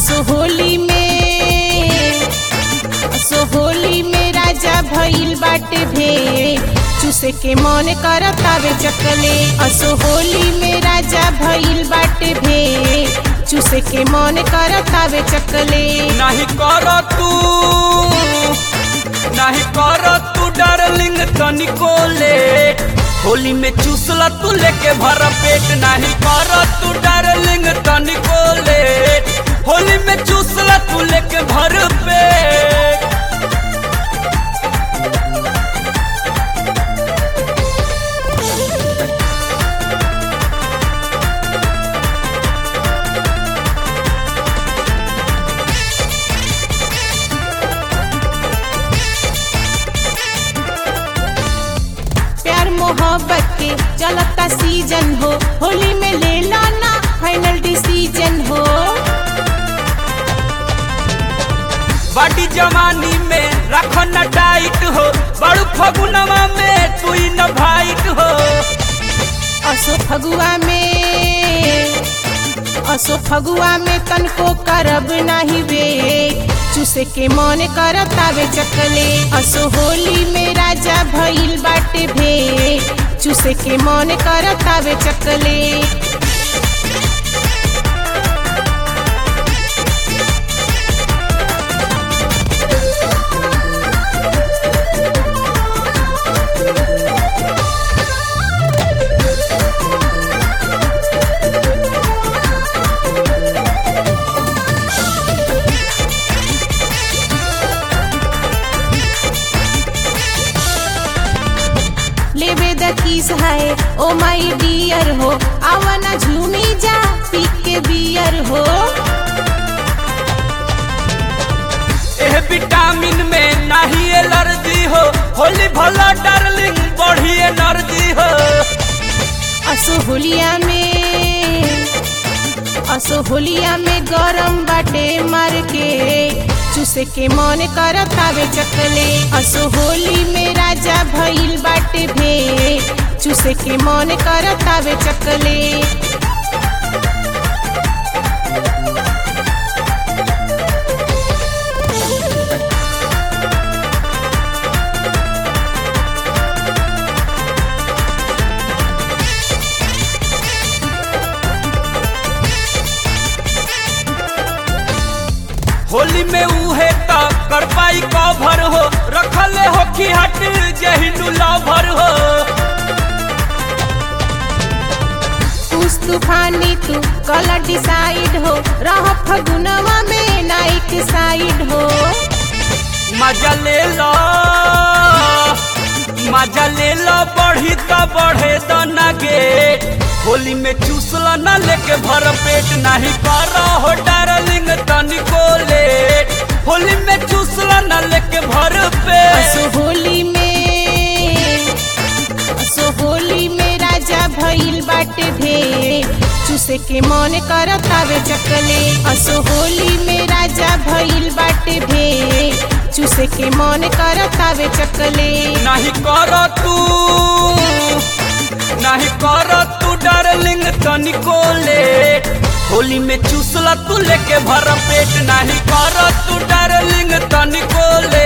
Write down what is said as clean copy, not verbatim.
असो होली में राजा भइल बाटे भेड़ चूसे के मन करतावे चकले। असो होली में राजा भइल बाटे भेड़ चूसे के मन करतावे चकले। नहीं कर तू डार्लिंग तनिको लेट, होली में चूसला तू लेके भर पेट। नहीं कर तू डार्लिंग तनिको लेट, होली में चूसला तू लेके भर पेट। मोहब्बत के चलता सीजन हो, होली में ले लाना फाइनल डिसीजन हो। बाटी जवानी में रखो न टाइट हो, बड़ू फगुनवा में तू न भाइट हो। असो फगुआ में तनको करब नहीं वे चूसे के मन करतावे चकले। असो होली में राजा भइल बाटे भेड़ चूसे के मन करतावे चकले। लेवे द किस है ओ माय डियर हो, आवाना झूमी जा पी के बियर हो। एह विटामिन में नहीं एलर्जी हो, होली भला डार्लिंग बढ़ी एनर्जी हो। असो होलिया में गरम बाटे मार के चूसे के मन करतावे चकले। असो होली में राजा भइल बाटे भेड़ चूसे के मन करतावे चकले। होली में उहे तो कर पाई कवर हो, रखले हो की हट जहिनु लवर हो। उस तूफानी तू कलर डिसाइड हो, रह फगुनवा में नाइट साइड हो। मजा ले लो बढ़ी तो बढ़े तो न गे, होली में चूसला न लेके भर पेट। नहीं कर हो डार्लिंग तनिको लेट, होली में चूसला न लेके भर पेट। असो होली में राजा भइल बाटे भेड़ चूसे के मन करतावे चकले। असो होली में राजा भइल बाटे भेड़ चूसे के मन करतावे चकले। नहीं कर तू डार्लिंग तनिको लेट, होली में चूसला तू लेके भर पेट। नहीं कर तू डार्लिंग तनिको लेट।